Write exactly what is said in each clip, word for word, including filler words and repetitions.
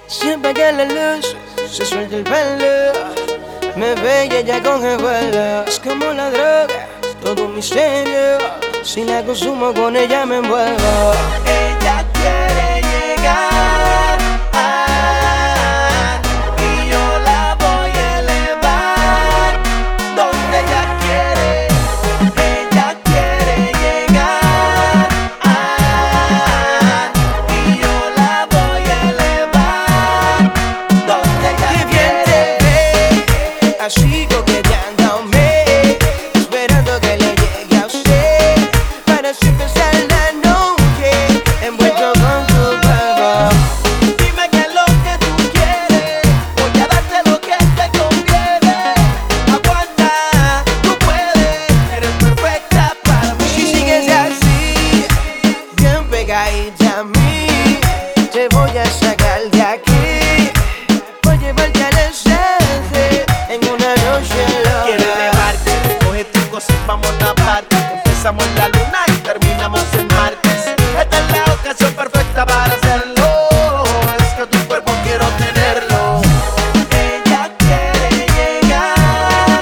Siempre que la luz se suelta el pelo, me ve y ella coge vuelo. Es como la droga, todo un misterio. Si la consumo con ella me envuelvo. Ella quiere llegar ah, y yo la voy a elevar donde ella quiere. Ella quiere llegar ah, y yo la voy a elevar donde ella quiere. Así coqueteándome, esperando que le llegue a usted, para así empezar la noche, envuelto con tu cuerpo. Dime qué es lo que tú quieres, voy a darte lo que te conviene. Aguanta, tú puedes, eres perfecta para mí. Si sigues así, bien pegadita a mí, te voy a sacar de aquí, voy a llevarte al estante en una noche loca. Quiero elevarte, coge tu cosa y vamos a parte. Empezamos en la luna y terminamos en martes. Esta es la ocasión perfecta para hacerlo. Es que tu cuerpo quiero tenerlo. Ella quiere llegar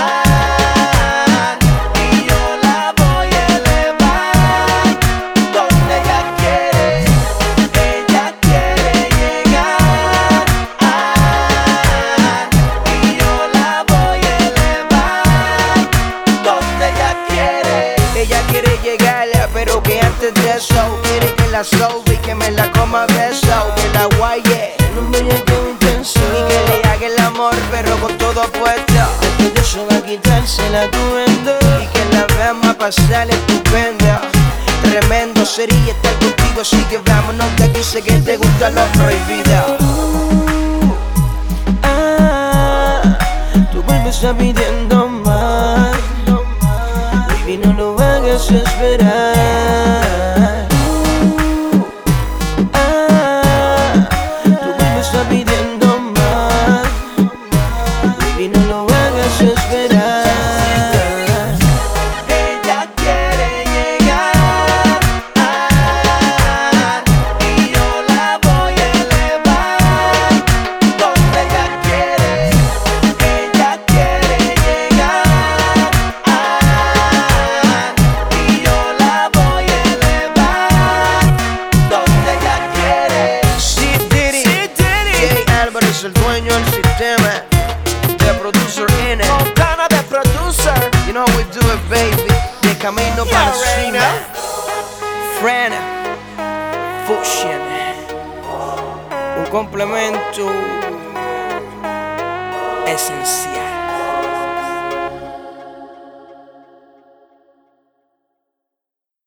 ah, y yo la voy a elevar donde ella quiere. Ella quiere llegar ah, y yo la voy a elevar donde ella quiere. Ella quiere llegar, pero que antes de eso quiere que la sobe y que me la coma a beso, que la guaye en un bellaqueo intenso y que le haga el amor pero con todo puesto. Después de eso va a quitarse la atuendo y que la veamos a pasar estupendo. Tremendo sería estar contigo, así que vámonos de aquí, sé que te gusta lo prohibido. Ah, tu cuerpo está pidiendo más, baby, no lo hagas esperar. Ah, tu cuerpo está pidiendo más, baby, no lo hagas esperar. Ella quiere llegar ah, y yo la voy a elevar donde ella quiere. Ella quiere llegar ah, y yo la voy a elevar donde ella quiere. Sí, Diddy, Sí, Diddy. Jay Álvarez, el dueño del sistema, the producer in it. Montana de producer. You know how we do it, baby. De camino You para already cima. Friend, Fusion, un complemento esencial.